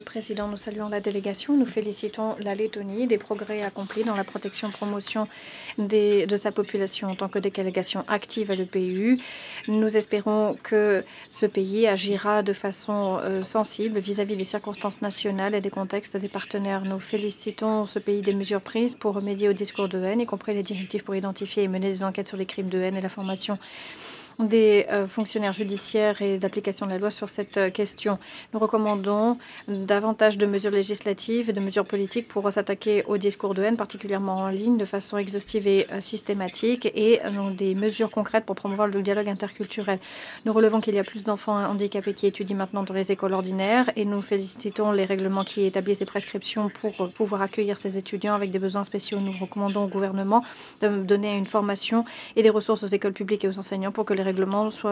Président. Nous saluons la délégation. Nous félicitons la Lettonie des progrès accomplis dans la protection et promotion de sa population en tant que délégation active à l'EPU. Nous espérons que ce pays agira de façon sensible vis-à-vis des circonstances nationales et des contextes des partenaires. Nous félicitons ce pays des mesures prises pour remédier aux discours de haine, y compris les directives pour identifier et mener des enquêtes sur les crimes de haine et la formation des fonctionnaires judiciaires et d'application de la loi sur cette question. Nous recommandons davantage de mesures législatives et de mesures politiques pour s'attaquer aux discours de haine, particulièrement en ligne, de façon exhaustive et systématique, et des mesures concrètes pour promouvoir le dialogue interculturel. Nous relevons qu'il y a plus d'enfants handicapés qui étudient maintenant dans les écoles ordinaires, et nous félicitons les règlements qui établissent des prescriptions pour pouvoir accueillir ces étudiants avec des besoins spéciaux. Nous recommandons au gouvernement de donner une formation et des ressources aux écoles publiques et aux enseignants pour que les règlements soient